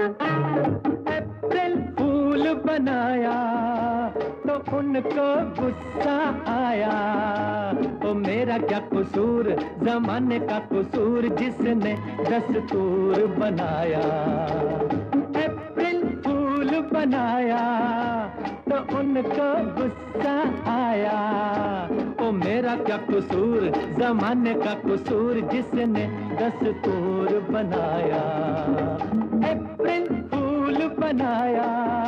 अप्रैल फूल बनाया तो उनको गुस्सा आया। तो मेरा क्या कसूर, जमाने का कसूर जिसने दस्तूर बनाया। अप्रैल फूल बनाया तो उनको गुस्सा आया। ओ मेरा क्या कसूर, जमाने का कसूर जिसने दस्तूर बनाया। अप्रैल फूल बनाया।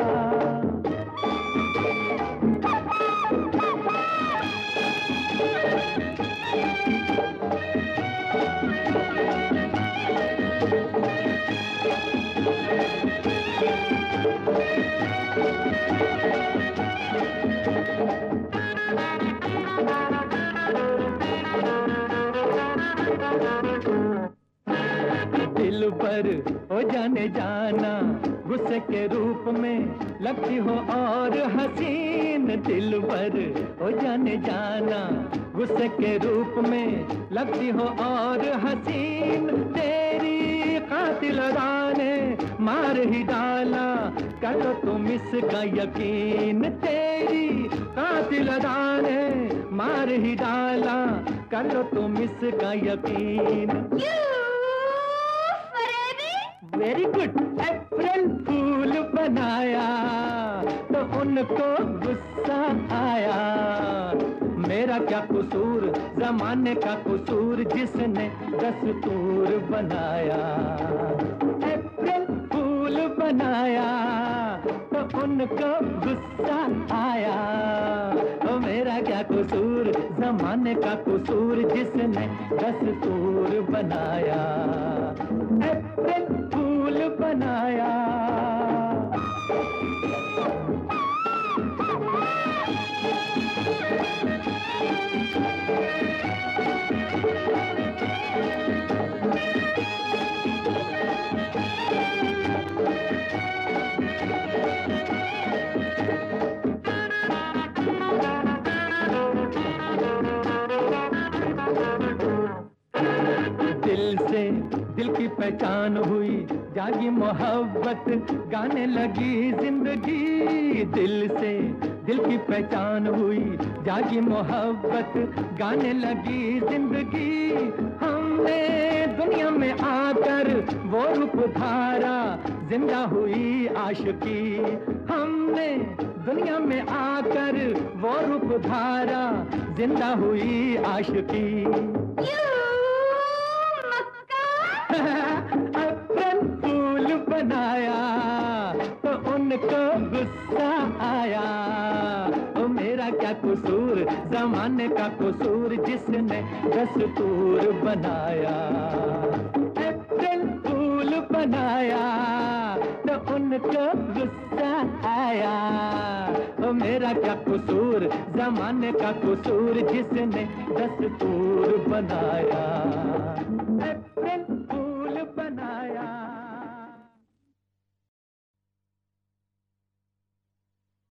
दिल पर हो जाने जाना, गुस्से के रूप में लगती हो और हसीन। दिल पर हो जाने जाना, गुस्से के रूप में लगती हो और हसीन। तेरी कातिल अदा ने मार ही डाला, कर लो तुम इसका यकीन। तेरी कातिल अदा ने मार ही डाला, कर लो तुम इसका यकीन। Very good. अप्रैल फूल बनाया तो उनको गुस्सा आया। मेरा क्या कसूर, जमाने का कसूर जिसने दस्तूर बनाया। अप्रैल फूल बनाया तो उनको गुस्सा आया। ओ मेरा क्या कसूर, जमाने का कसूर जिसने दस्तूर बनाया। अप्रैल फूल बनाया। दिल से दिल की पहचान हुई, जागी मोहब्बत गाने लगी जिंदगी। दिल से दिल की पहचान हुई, जागी मोहब्बत गाने लगी जिंदगी। हमने दुनिया में आकर वो रूप धारा, जिंदा हुई आशिकी। हमने दुनिया में आकर वो रूप धारा, जिंदा हुई आशिकी। अप्रैल फूल बनाया तो उनको गुस्सा आया। ओ मेरा क्या कसूर, जमाने का कसूर जिसने दस्तूर बनाया। अप्रैल फूल बनाया तो उनको गुस्सा आया। ओ मेरा क्या कसूर, जमाने का कसूर जिसने दस्तूर बनाया।